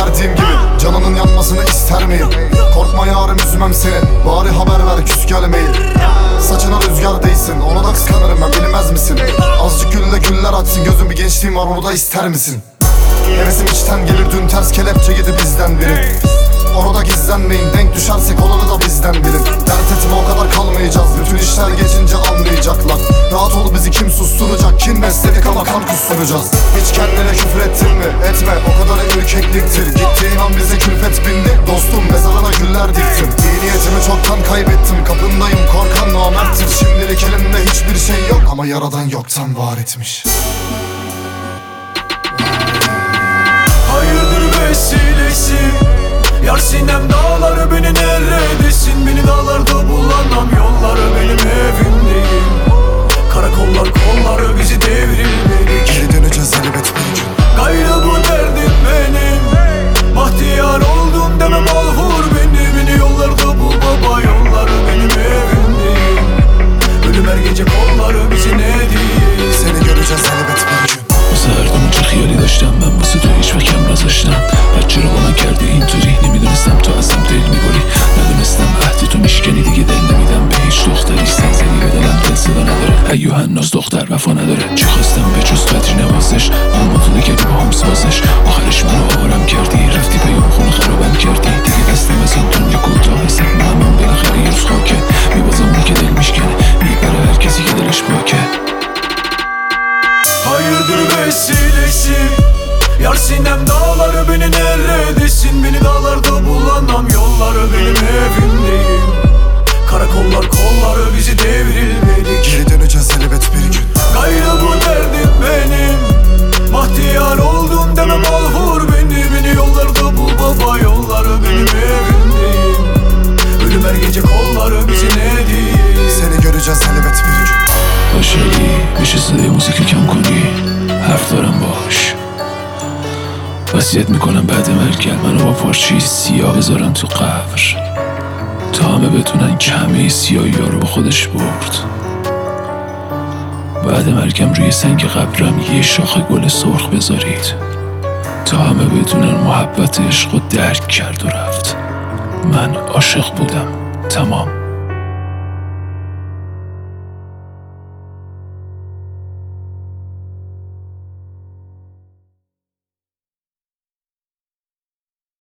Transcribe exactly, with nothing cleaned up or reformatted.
verdiğim gibi canının yanmasını ister miyim? Korkma yarım üzmem seni, bari haber ver küs gelmeyin. Saçına rüzgar değsin, ona da kıskanırım ben, bilmez misin? Azıcık gülle güller açsın gözüm, bir gençliğim var onu da ister misin? Hevesim içten gelir, dün ters kelepçe yedi bizden biri. Orada gizlenmeyin, denk düşersek olanı da bizden bilin. Dert etme o kadar kalmayacağız, bütün işler geçince anlayacaklar. Rahat ol bizi kim susturacak, kin besledik ama kan kusturacağız. Hiç kendine küfür ettin mi? Etme, o kadar ürkekliktir. Gittiğin an bize külfet bindi, dostum mezarına güller diktim. İyi niyetimi çoktan kaybettim, kapındayım korkan namerttir. Şimdilik elimde hiçbir şey yok ama yaradan yoktan var etmiş. Hayırdır vesilesi, yar sinem dağları, beni neredesin? Beni dağlarda bulamam, yolları benim evim değil. Karakollar kolları bizi devrilmedik. Geri döneceğiz elbet bir gün. Gayrı bu derdim benim, bahtiyar oldum deme mal vur beni. Beni yollarda bul baba, yolları benim evim değil. Ölüm her gece kolları bizi ne değil. Seni göreceğiz elbet bir gün. واسه هر چه خیالی داشتم من واسه تو هیچ وقت نذاشتم. بعد چرا با من کردی اینطوری؟ نمیدونستم تو ازم دل میبری، ندونستم عهد تو میشکنی دیگه دل نمیدم به هیچ دختری. سنزنی به دلم دل صدا نداره، ایو هناز دختر وفا نداره. چی خواستم به جز تو عطری نوازش، اما تو دیگری با هم سازش. آخرش منو آرام کردی، رفتی پیام خونه خرابم کردی. دیگه دستم از این دنیا کوتاه، سر من بالاخره یه روز خاکه. میبازم اونی که دل میشکنه، میبره هر کسی که دلش پاکه. Hayırdır vesilesi, yar sinem dağları, beni neredesin? Beni dağlarda bulamam, yolları benim evim değil. Karakollar kolları bizi devrilmedik. Geri döneceğiz elbet bir gün. Gayrı bu derdim benim, bahtiyar oldum deme mal vur beni. Beni yollarda bul baba, yolları benim evim değil. Ölüm her gece kolları bizi ne değil. Seni göreceğiz elbet bir gün. باشلی میشه صدای موزیک کم کنی؟ حرف دارم باش. وصیت میکنم بعد مرگم منو با پارچه سیاه بذارن تو قبر، تا همه بدونن که همه سیاهی ها رو با خودش برد. بعد مرگم روی سنگ قبرم یه شاخ گل سرخ بذارید، تا همه بدونن محبت عشق رو درک کرد و رفت. من عاشق بودم، تمام.